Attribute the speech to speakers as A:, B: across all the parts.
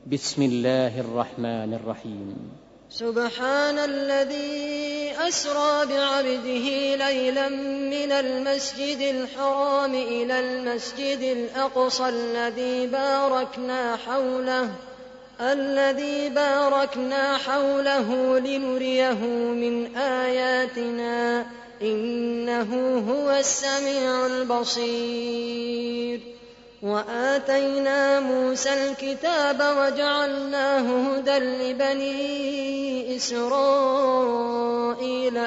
A: بسم الله الرحمن الرحيم.
B: سبحان الذي أسرى بعبده ليلا من المسجد الحرام إلى المسجد الأقصى الذي باركنا حوله لنريه من آياتنا إنه هو السميع البصير. وآتينا موسى الكتاب وجعلناه هدى لبني إسرائيل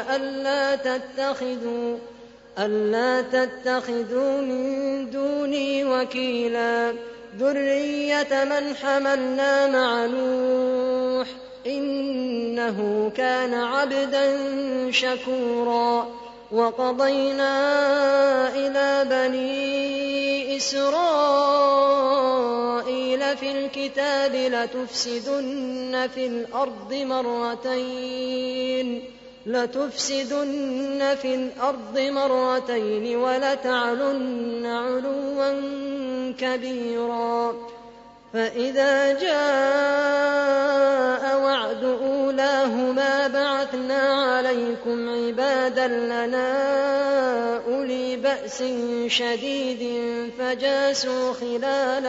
B: ألا تتخذوا من دوني وكيلا ذرية من حملنا مع نوح إنه كان عبدا شكورا. وقضينا إلى بني إسرائيل في الكتاب لتفسدن في الأرض مرتين ولتعلن علوا كبيرا. فإذا جاء وعد أولاهما بعثنا عليكم عبادا لنا أولي بأس شديد فجاسوا خلال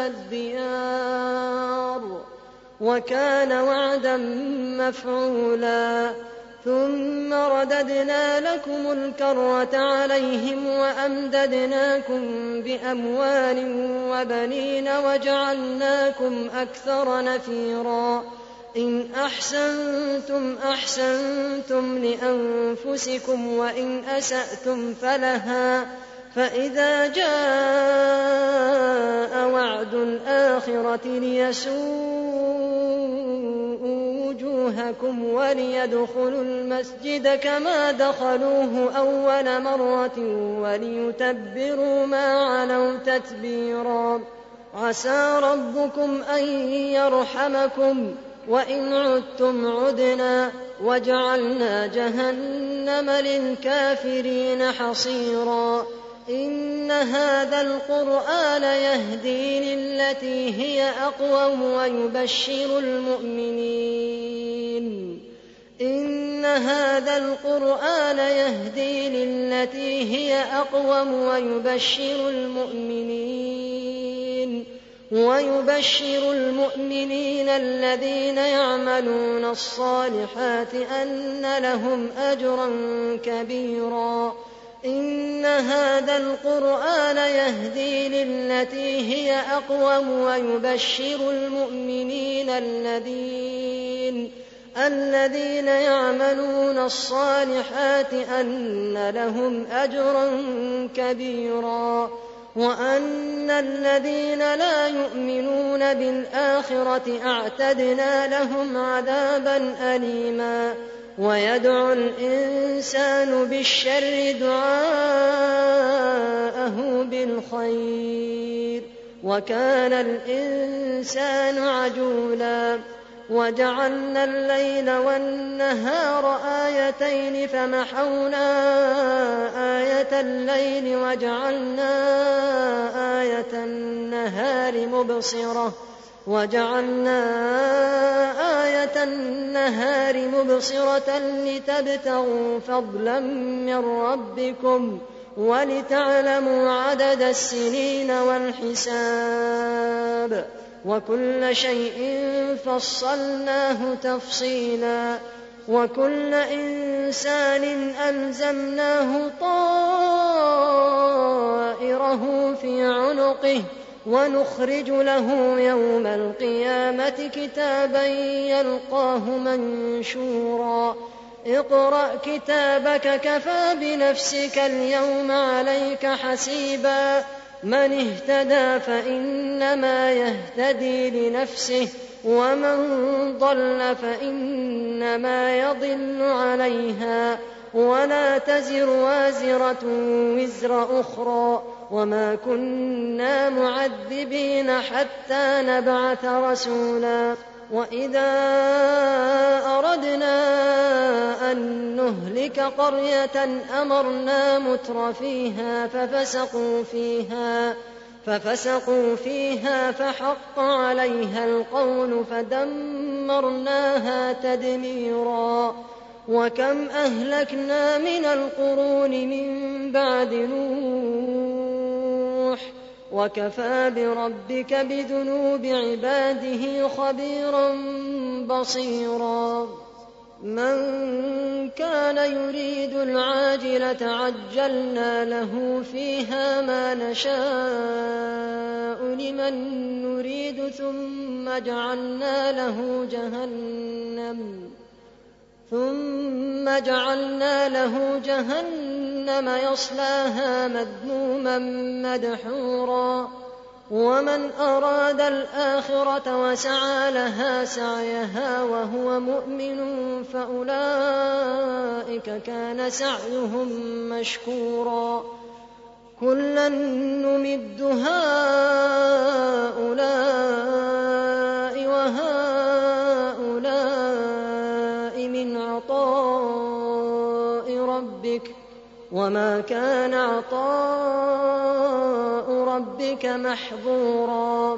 B: الديار وكان وعدا مفعولا. ثم رددنا لكم الكرة عليهم وأمددناكم بأموال وبنين وجعلناكم أكثر نفيرا. إن أحسنتم أحسنتم لأنفسكم وإن أسأتم فلها. فإذا جاء وعد الآخرة ليسوءوا وجوهكم وليدخلوا المسجد كما دخلوه أول مرة وليتبروا ما علوا تتبيرا. عسى ربكم أن يرحمكم وإن عدتم عدنا وجعلنا جهنم للكافرين حصيرا. إن هذا القرآن يهدي للتي هي أقوم ويبشر المؤمنين الذين يعملون الصالحات أن لهم أجرا كبيرا. إن هذا القرآن يهدي للتي هي أقوم ويبشر المؤمنين الذين يعملون الصالحات أن لهم أجرا كبيرا. وأن الذين لا يؤمنون بالآخرة أعتدنا لهم عذابا أليما. ويدعو الإنسان بالشر دعاءه بالخير وكان الإنسان عجولا. وجعلنا الليل والنهار آيتين فمحونا آية الليل وجعلنا آية النهار مبصرة لتبتغوا فضلا من ربكم ولتعلموا عدد السنين والحساب وكل شيء فصلناه تفصيلا. وكل إنسان ألزمناه طائره في عنقه ونخرج له يوم القيامة كتابا يلقاه منشورا. اقرأ كتابك كفى بنفسك اليوم عليك حسيبا. من اهتدى فإنما يهتدي لنفسه ومن ضل فإنما يضل عليها ولا تزر وازرة وزر أخرى وما كنا معذبين حتى نبعث رسولا. وإذا أردنا أن نهلك قرية أمرنا متر فيها ففسقوا فيها فحق عليها القول فدمرناها تدميرا. وكم أهلكنا من القرون من بعد نوح وكفى بربك بذنوب عباده خبيرا بصيرا. من كان يريد العاجلة عجلنا له فيها ما نشاء لمن نريد ثم جعلنا له جهنم يصلاها مذموما مدحورا. ومن أراد الآخرة وسعى لها سعيها وهو مؤمن فأولئك كان سعيهم مشكورا. كلا نمد هؤلاء وهؤلاء من عطاء ربك وما كان عطاء ربك محظورا.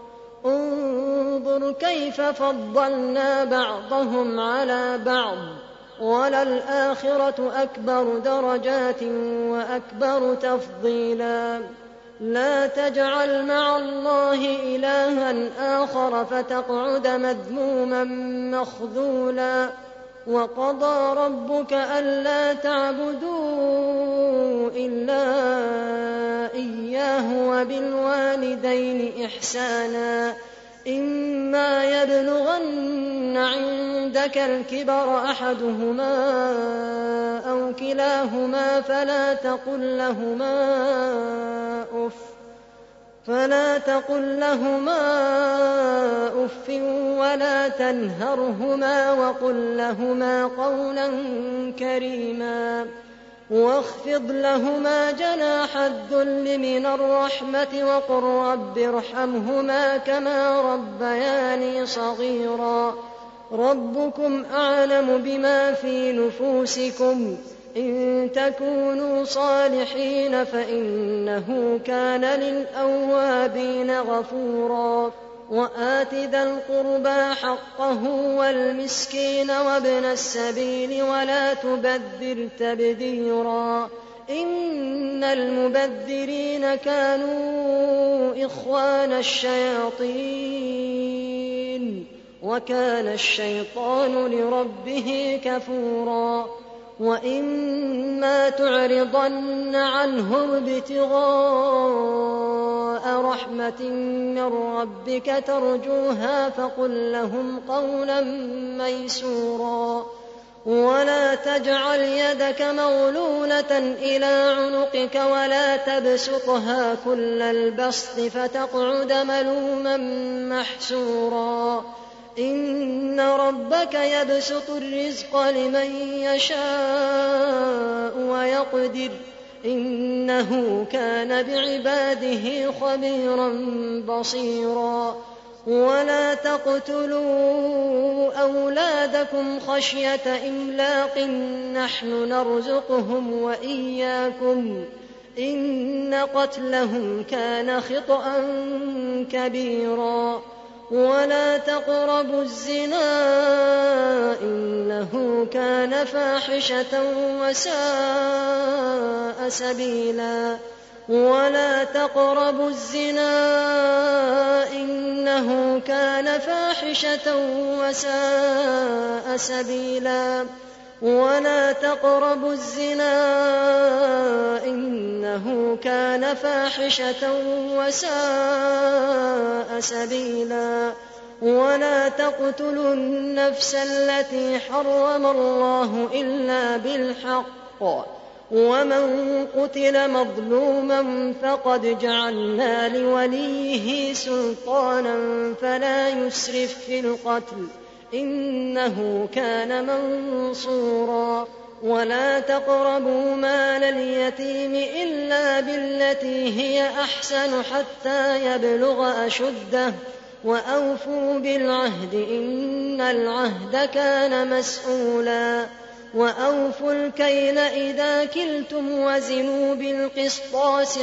B: انظر كيف فضلنا بعضهم على بعض وللآخرة أكبر درجات وأكبر تفضيلا. لا تجعل مع الله إلها آخر فتقعد مذموما مخذولا. وقضى ربك ألا تعبدوا إلا إياه وبالوالدين إحسانا. إما يبلغن عندك الكبر أحدهما أو كلاهما فلا تقل لهما أف ولا تنهرهما وقل لهما قولا كريما. واخفض لهما جناح الذل من الرحمة وقل رب ارحمهما كما ربياني صغيرا. ربكم أعلم بما في نفوسكم إن تكونوا صالحين فإنه كان للأوابين غفورا. وآت ذا القربى حقه والمسكين وابن السبيل ولا تبذر تبذيرا. إن المبذرين كانوا إخوان الشياطين وكان الشيطان لربه كفورا. وإما تعرضن عنهم ابتغاء رحمة من ربك ترجوها فقل لهم قولا ميسورا. ولا تجعل يدك مغلولة إلى عنقك ولا تبسطها كل البسط فتقعد ملوما محسورا. إن ربك يبسط الرزق لمن يشاء ويقدر إنه كان بعباده خبيرا بصيرا. ولا تقتلوا أولادكم خشية إملاق نحن نرزقهم وإياكم إن قتلهم كان خطأ كبيرا. ولا تقربوا الزنا إنه كان فاحشة وساء سبيلا. ولا تقربوا الزنا إنه كان فاحشة وساء سبيلا. ولا تقربوا الزنا إنه كان فاحشة وساء سبيلا. ولا تقتلوا النفس التي حرم الله إلا بالحق. ومن قتل مظلوما فقد جعلنا لوليه سلطانا فلا يسرف في القتل إنه كان منصورا. ولا تقربوا مال اليتيم إلا بالتي هي أحسن حتى يبلغ أشده وأوفوا بالعهد إن العهد كان مسؤولا. وأوفوا الكيل إذا كلتم وزنوا بالقسطاس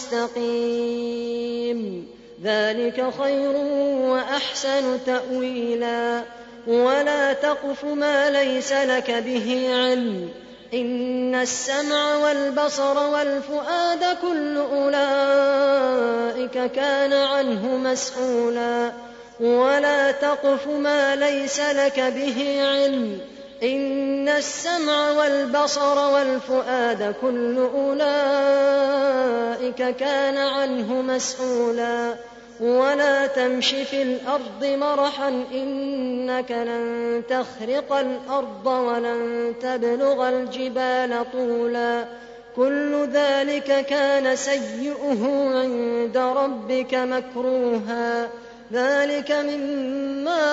B: المستقيم ذلك خير وأحسن تأويلا ولا تقف ما ليس لك به علم إن السمع والبصر والفؤاد كل أولئك كان عنه مسؤولا ولا تقف ما ليس لك به علم إن السمع والبصر والفؤاد كل أولئك كان عنه مسؤولا ولا تمش في الأرض مرحا إنك لن تخرق الأرض ولن تبلغ الجبال طولا كل ذلك كان سيئه عند ربك مكروها ذلك مما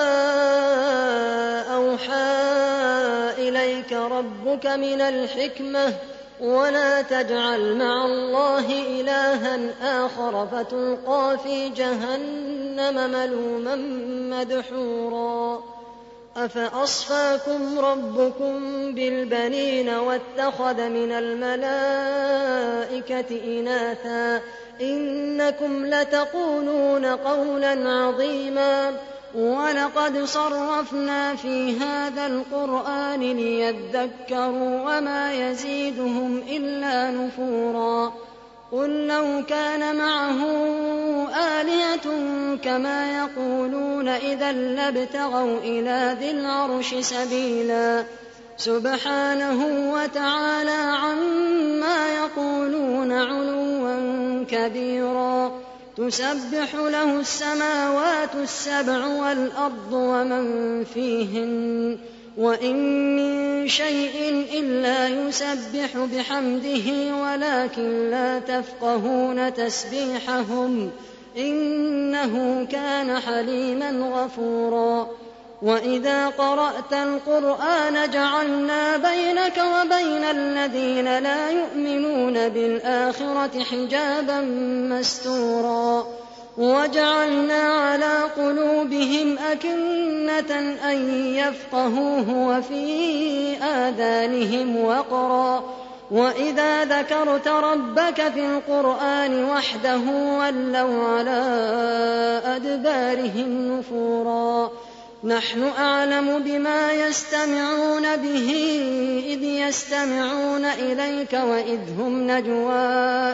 B: أوحى إليك ربك من الحكمة ولا تجعل مع الله إلها آخر فتلقى في جهنم ملوما مدحورا أفأصفاكم ربكم بالبنين واتخذ من الملائكة إناثا إنكم لتقولون قولا عظيما ولقد صرفنا في هذا القرآن ليذكروا وما يزيدهم إلا نفورا قل لو كان معه آلهة كما يقولون إذا لابتغوا إلى ذي العرش سبيلا سبحانه وتعالى عما يقولون علوا كبيرا تسبح له السماوات السبع والأرض ومن فيهن وإن من شيء إلا يسبح بحمده ولكن لا تفقهون تسبيحهم إنه كان حليما غفورا وإذا قرأت القرآن جعلنا بينك وبين الذين لا يؤمنون بالآخرة حجابا مستورا وجعلنا على قلوبهم أكنة أن يفقهوه وفي آذانهم وقرا وإذا ذكرت ربك في القرآن وحده ولوا على أدبارهم نفورا نحن أعلم بما يستمعون به إذ يستمعون إليك وإذ هم نجوى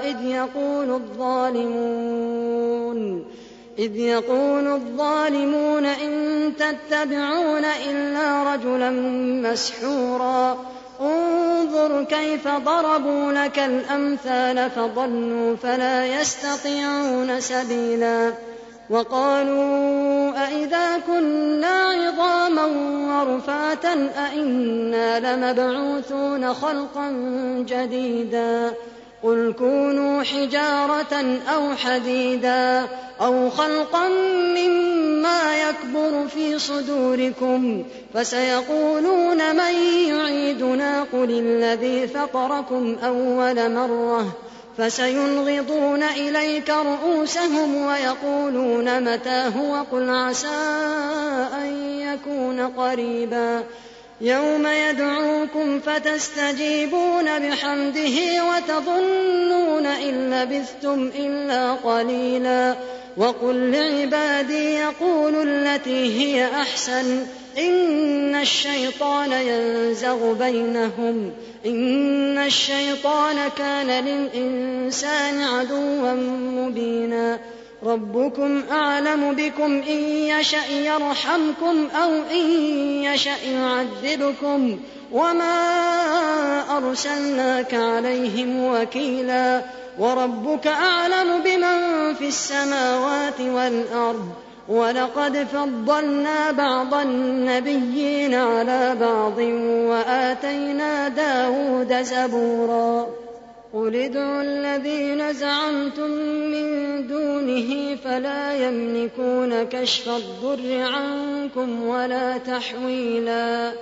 B: إذ يقول الظالمون إن تتبعون إلا رجلا مسحورا انظر كيف ضربوا لك الأمثال فضلوا فلا يستطيعون سبيلا وقالوا أئذا كنا عظاما ورفاتا أئنا لمبعوثون خلقا جديدا قل كونوا حجارة أو حديدا أو خلقا مما يكبر في صدوركم فسيقولون من يعيدنا قل الذي فطركم أول مرة فسينغضون إليك رؤوسهم ويقولون متى هو قل عسى أن يكون قريبا يوم يدعوكم فتستجيبون بحمده وتظنون إن لبثتم إلا قليلا وقل لعبادي يقولوا التي هي أحسن إن الشيطان ينزغ بينهم إن الشيطان كان للإنسان عدوا مبينا ربكم أعلم بكم إن يشأ يرحمكم أو إن يشأ يعذبكم وما أرسلناك عليهم وكيلا وربك أعلم بمن في السماوات والأرض ولقد فضلنا بعض النبيين على بعض وآتينا داود زبورا قل ادعوا الذين زعمتم من دونه فلا يملكون كشف الضر عنكم ولا تحويلا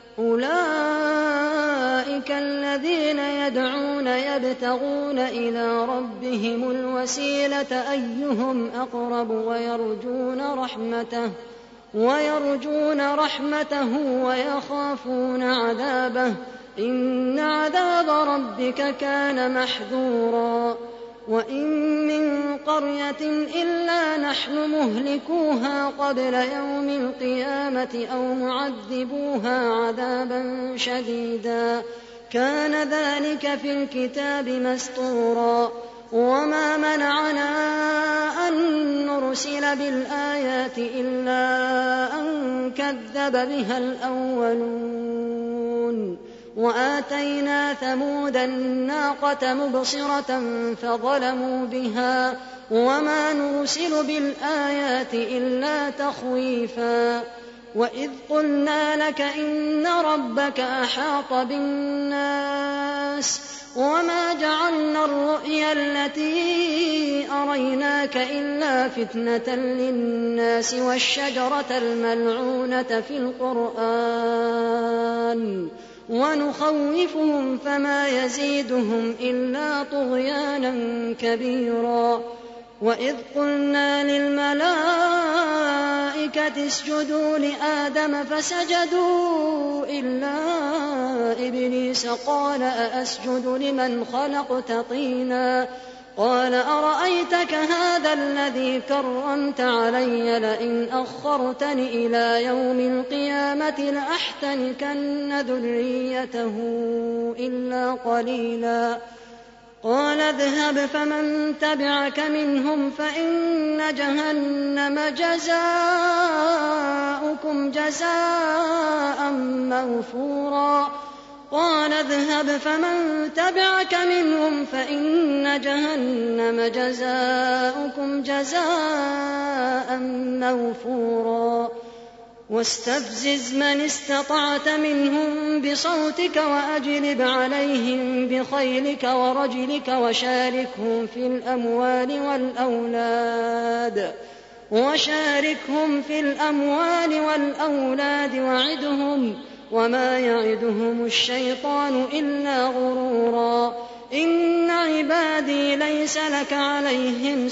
B: أولئك الذين يدعون يبتغون إلى ربهم الوسيلة أيهم أقرب ويرجون رحمته ويرجون رحمته ويخافون عذابه إن عذاب ربك كان محذورا وإن من قرية إلا نحن مهلكوها قبل يوم القيامة أو معذبوها عذابا شديدا كان ذلك في الكتاب مسطورا وما منعنا أن نرسل بالآيات إلا أن كذب بها الأولون وآتينا ثمود الناقة مبصرة فظلموا بها وما نرسل بالآيات إلا تخويفا وإذ قلنا لك إن ربك أحاط بالناس وما جعلنا الرؤيا التي أريناك إلا فتنة للناس والشجرة الملعونة في القرآن ونخوفهم فما يزيدهم إلا طغيانا كبيرا وإذ قلنا للملائكة اسجدوا لآدم فسجدوا إلا إبليس قال أأسجد لمن خلقت طينا قال أرأيتك هذا الذي كرمت علي لئن أخرتني إلى يوم القيامة لأحتنكن ذريته إلا قليلا قال اذهب فمن تبعك منهم فإن جهنم جزاؤكم جزاء موفورا قال اذهب فمن تبعك منهم فإن جهنم جزاؤكم جزاء موفورا واستفزز من استطعت منهم بصوتك وأجلب عليهم بخيلك ورجلك وشاركهم في الأموال والأولاد وعدهم وما يعدهم الشيطان إلا غرورا إن عبادي ليس لك عليهم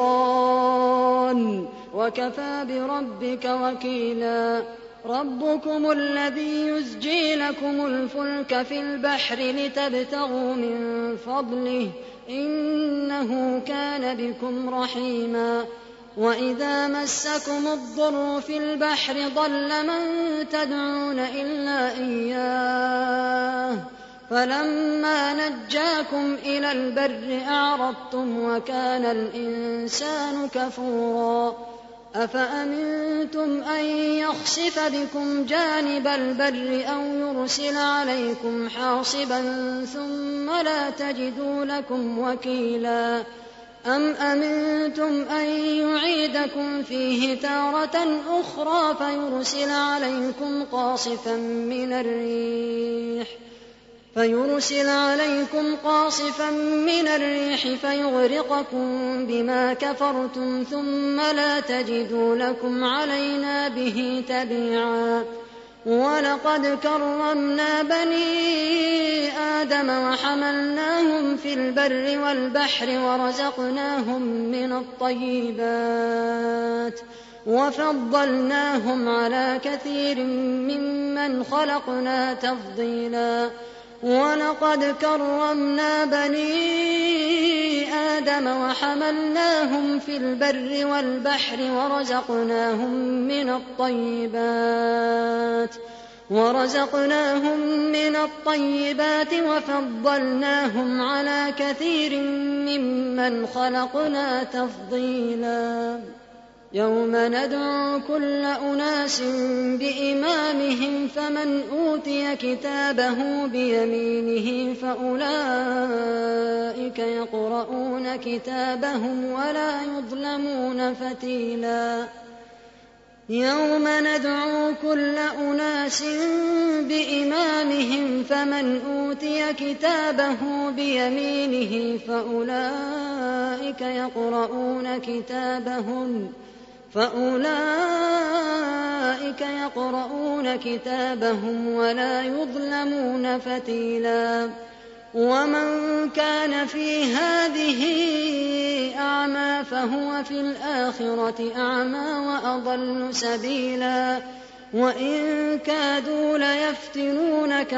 B: سلطان وكفى بربك وكيلا ربكم الذي يزجي لكم الفلك في البحر لتبتغوا من فضله إنه كان بكم رحيما وإذا مسكم الضر في البحر ضل من تدعون إلا إياه فلما نجاكم إلى البر أعرضتم وكان الإنسان كفورا أفأمنتم أن يخسف بكم جانب البر أو يرسل عليكم حاصبا ثم لا تجدوا لكم وكيلا أم أمنتم أن يعيدكم فيه تارة أخرى فيرسل عليكم قاصفا من الريح فيغرقكم بما كفرتم ثم لا تجدوا لكم علينا به تبيعا ولقد كرمنا بني آدم وحملناهم في البر والبحر ورزقناهم من الطيبات وفضلناهم على كثير ممن خلقنا تفضيلا ولقد كرمنا بني آدم وحملناهم في البر والبحر ورزقناهم من الطيبات وفضلناهم على كثير ممن خلقنا تفضيلا يوم ندعو كل أناس بإمامهم فمن أوتي كتابه بيمينه فأولئك يقرؤون كتابهم ولا يظلمون فتيلا يوم ندعو كل أناس بإمامهم فمن أوتي كتابه بيمينه فأولئك يقرؤون كتابهم ولا يظلمون فتيلا ومن كان في هذه أعمى فهو في الآخرة أعمى وأضل سبيلا وإن كادوا ليفتنونك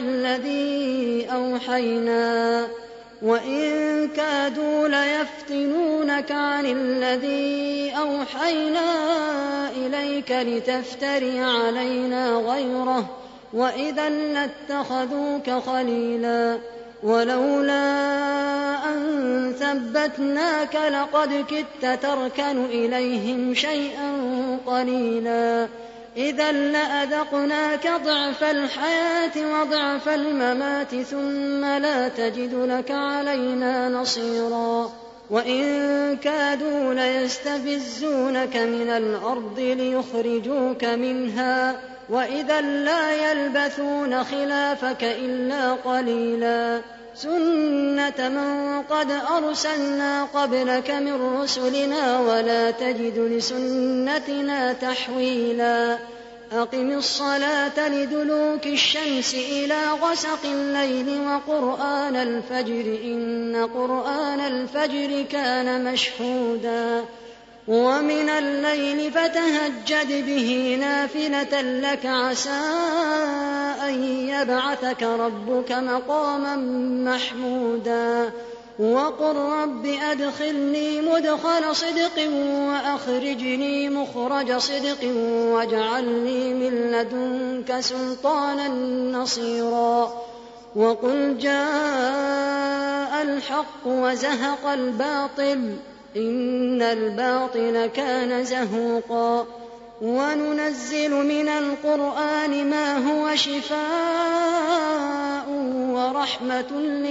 B: عن الذي أوحينا إليك لتفتري علينا غيره وإذا لاتخذوك خليلا ولولا أن ثبتناك لقد كدت تركن إليهم شيئا قليلا إذا لأذقناك ضعف الحياة وضعف الممات ثم لا تجد لك علينا نصيرا وإن كادوا ليستفزونك من الأرض ليخرجوك منها وإذا لا يلبثون خلافك إلا قليلا سنة من قد أرسلنا قبلك من رسلنا ولا تجد لسنتنا تحويلا أقم الصلاة لدلوك الشمس إلى غسق الليل وقرآن الفجر إن قرآن الفجر كان مشهودا ومن الليل فتهجد به نافلة لك عسى أن يبعثك ربك مقاما محمودا وقل رب أدخلني مدخل صدق وأخرجني مخرج صدق واجعل لي من لدنك سلطانا نصيرا وقل جاء الحق وزهق الباطل إن الباطل كان زهوقا وننزل من القرآن ما هو شفاء ورحمة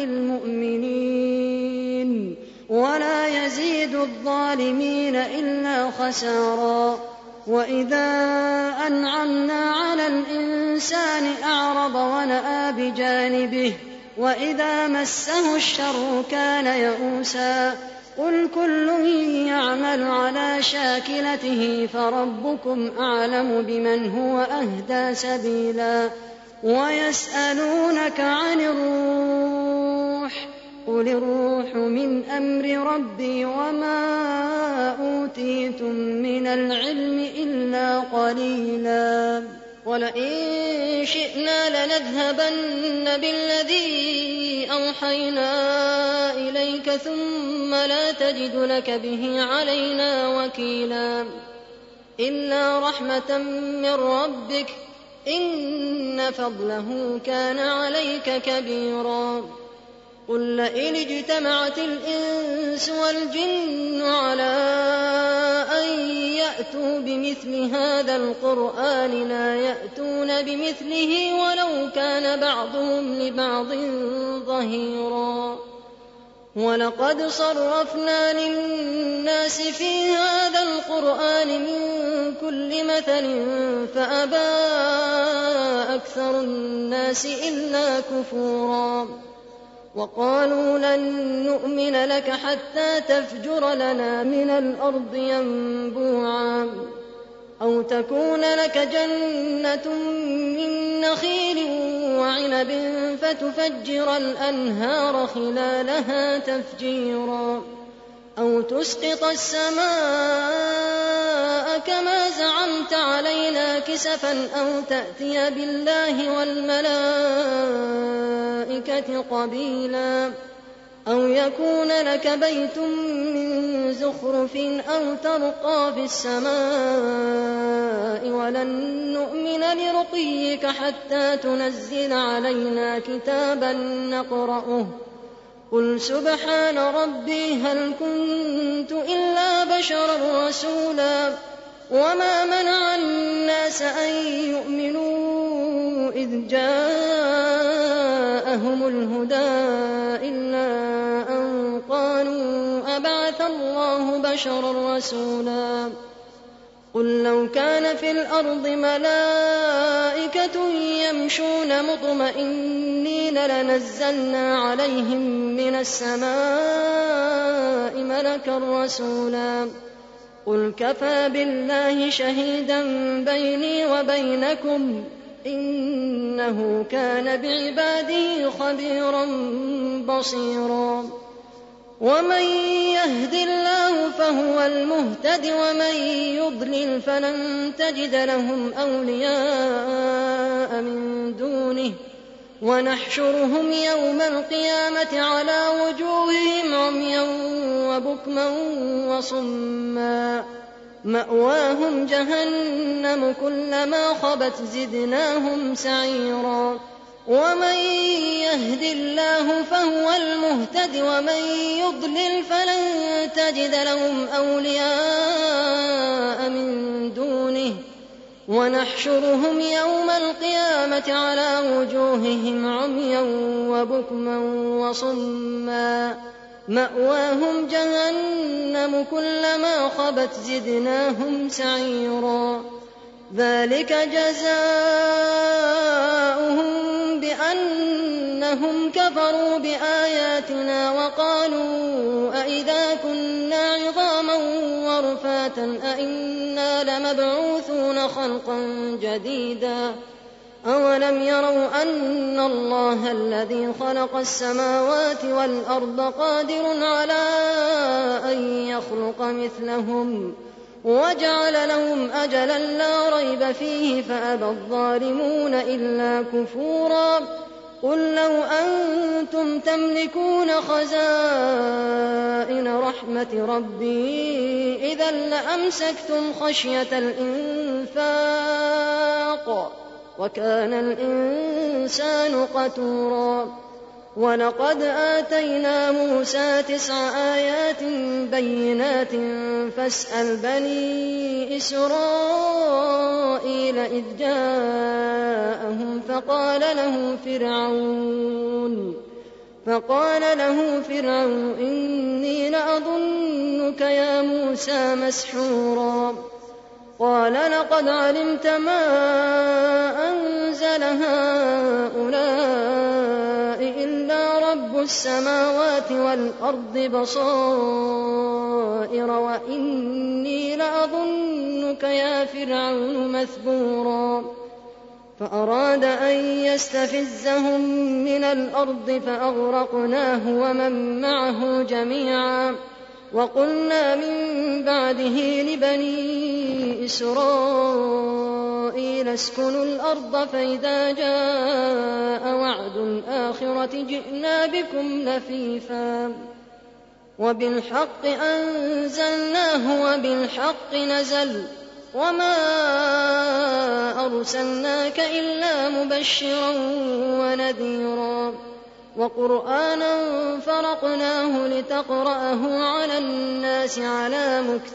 B: للمؤمنين ولا يزيد الظالمين إلا خسارا وإذا أنعمنا على الإنسان أعرض ونأى بجانبه وإذا مسه الشر كان يئوسا قل كل يعمل على شاكلته فربكم أعلم بمن هو أهدى سبيلا ويسألونك عن الروح قل الروح من أمر ربي وما أوتيتم من العلم إلا قليلا ولئن شئنا لنذهبن بالذي أوحينا إليك ثم لا تجد لك به علينا وكيلا إلا رحمة من ربك إن فضله كان عليك كبيرا قل لئن اجتمعت الإنس والجن على أن يأتوا بمثل هذا القرآن لا يأتون بمثله ولو كان بعضهم لبعض ظهيرا ولقد صرفنا للناس في هذا القرآن من كل مثل فأبى أكثر الناس إلا كفورا وقالوا لن نؤمن لك حتى تفجر لنا من الأرض ينبوعا أو تكون لك جنة من نخيل وعنب فتفجر الأنهار خلالها تفجيرا أو تسقط السماء كما زعمت علينا كسفا أو تأتي بالله والملائكة قبيلا أو يكون لك بيت من زخرف أو ترقى في السماء ولن نؤمن لرقيك حتى تنزل علينا كتابا نقرأه قل سبحان ربي هل كنت إلا بشرا رسولا وما منع الناس أن يؤمنوا إذ جاءهم الهدى إلا أن قالوا أبعث الله بشرا رسولا قل لو كان في الأرض ملائكة يمشون مطمئنين لنزلنا عليهم من السماء ملكا رسولا قل كفى بالله شهيدا بيني وبينكم إنه كان بعباده خبيرا بصيرا ومن يهد الله فهو المهتد ومن يضلل فلن تجد لهم أولياء من دونه ونحشرهم يوم القيامة على وجوههم عميا وبكما وصما مأواهم جهنم كلما خبت زدناهم سعيرا ومن يهد الله فهو المهتد ومن يضلل فلن تجد لهم أولياء من دونه ونحشرهم يوم القيامة على وجوههم عميا وبكما وصما مأواهم جهنم كلما خبت زدناهم سعيرا ذلك جزاؤهم بأنهم كفروا بآياتنا وقالوا أئذا كنا عظاما ورفاتا أئنا لمبعوثون خلقا جديدا أولم يروا أن الله الذي خلق السماوات والأرض قادر على أن يخلق مثلهم وجعل لهم أجلا لا ريب فيه فأبى الظالمون إلا كفورا قل لو أنتم تملكون خزائن رحمة ربي إذا لأمسكتم خشية الإنفاق وكان الإنسان قتورا ولقد آتينا موسى 9 آيات بينات فاسأل بني إسرائيل إذ جاءهم فقال له فرعون إني لأظنك يا موسى مسحورا قال لقد علمت ما أنزل هؤلاء إلا رب السماوات والأرض بصائر وإني لأظنك يا فرعون مثبورا فأراد أن يستفزهم من الأرض فأغرقناه ومن معه جميعا وقلنا من بعده لبني إسرائيل اسكنوا الأرض فإذا جاء وعد الآخرة جئنا بكم لفيفا وبالحق أنزلناه وبالحق نزل وما أرسلناك إلا مبشرا ونذيرا وقرآنا فرقناه لتقرأه على الناس على مكث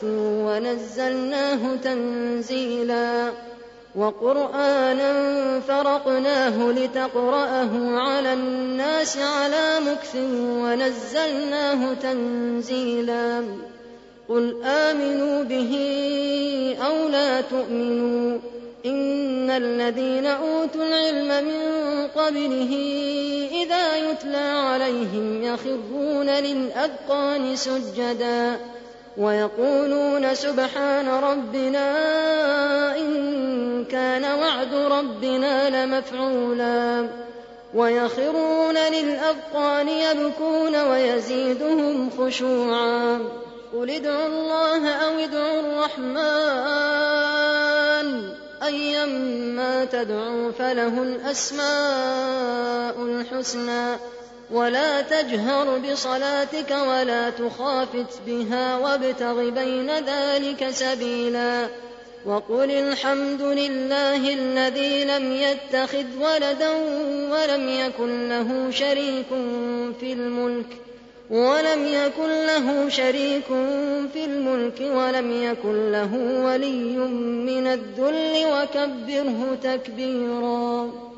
B: ونزلناه تنزيلا قل آمنوا به أو لا تؤمنوا إن الذين أوتوا العلم من قبله إذا يتلى عليهم يخرون للأذقان سجدا ويقولون سبحان ربنا إن كان وعد ربنا لمفعولا ويخرون للأذقان يبكون ويزيدهم خشوعا قل ادعوا الله أو ادعوا الرحمن أيما تدعوا فله الأسماء الحسنى ولا تجهر بصلاتك ولا تخافت بها وابتغ بين ذلك سبيلا وقل الحمد لله الذي لم يتخذ ولدا ولم يكن له شريك في الملك ولم يكن له ولي من الذل وكبره تكبيرا.